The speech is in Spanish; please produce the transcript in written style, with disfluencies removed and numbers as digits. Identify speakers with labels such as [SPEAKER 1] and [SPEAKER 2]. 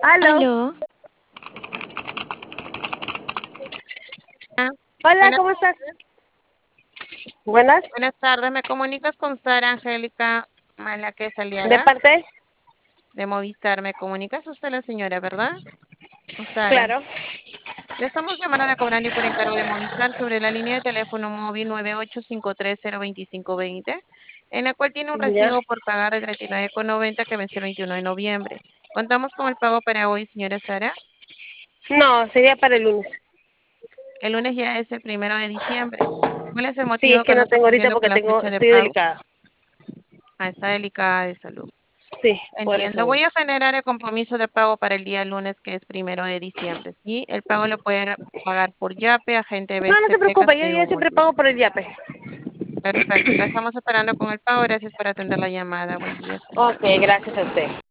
[SPEAKER 1] Aló.
[SPEAKER 2] Aló. Ah,
[SPEAKER 1] Hola,
[SPEAKER 2] Buenas,
[SPEAKER 1] ¿cómo estás? Buenas.
[SPEAKER 2] buenas tardes. ¿Me comunicas con Sara Angélica Malaques
[SPEAKER 1] ¿De
[SPEAKER 2] Aliaga
[SPEAKER 1] parte?
[SPEAKER 2] de Movistar? ¿Me comunicas usted la señora, verdad? O Sara.
[SPEAKER 1] Claro.
[SPEAKER 2] Le estamos llamando a la cobrante por encargo de Movistar sobre la línea de teléfono móvil 9853 02520, en la cual tiene un
[SPEAKER 1] Ya.
[SPEAKER 2] recibo por pagar de 39,90 que venció el 21 de noviembre. ¿Contamos con el pago para hoy, señora Sara?
[SPEAKER 1] No, sería para el lunes.
[SPEAKER 2] El lunes ya es el 1 de diciembre. ¿Cuál es el
[SPEAKER 1] Sí, es
[SPEAKER 2] motivo
[SPEAKER 1] que
[SPEAKER 2] que no
[SPEAKER 1] no
[SPEAKER 2] está
[SPEAKER 1] tengo ahorita
[SPEAKER 2] cumpliendo con
[SPEAKER 1] porque
[SPEAKER 2] la fecha de
[SPEAKER 1] estoy
[SPEAKER 2] pago?
[SPEAKER 1] delicada.
[SPEAKER 2] Está delicada de salud.
[SPEAKER 1] Sí, por eso
[SPEAKER 2] Entiendo.
[SPEAKER 1] voy.
[SPEAKER 2] Voy a generar el compromiso de pago para el día lunes, que es 1 de diciembre. ¿Sí? El pago lo puede pagar por Yape, agente
[SPEAKER 1] No, no se
[SPEAKER 2] BCP,
[SPEAKER 1] preocupe, yo
[SPEAKER 2] Casteo
[SPEAKER 1] siempre
[SPEAKER 2] Bolívar.
[SPEAKER 1] pago por el Yape.
[SPEAKER 2] Perfecto. La estamos esperando con el pago. Gracias por atender la llamada. Buen día. Hasta luego.
[SPEAKER 1] Ok, gracias a usted.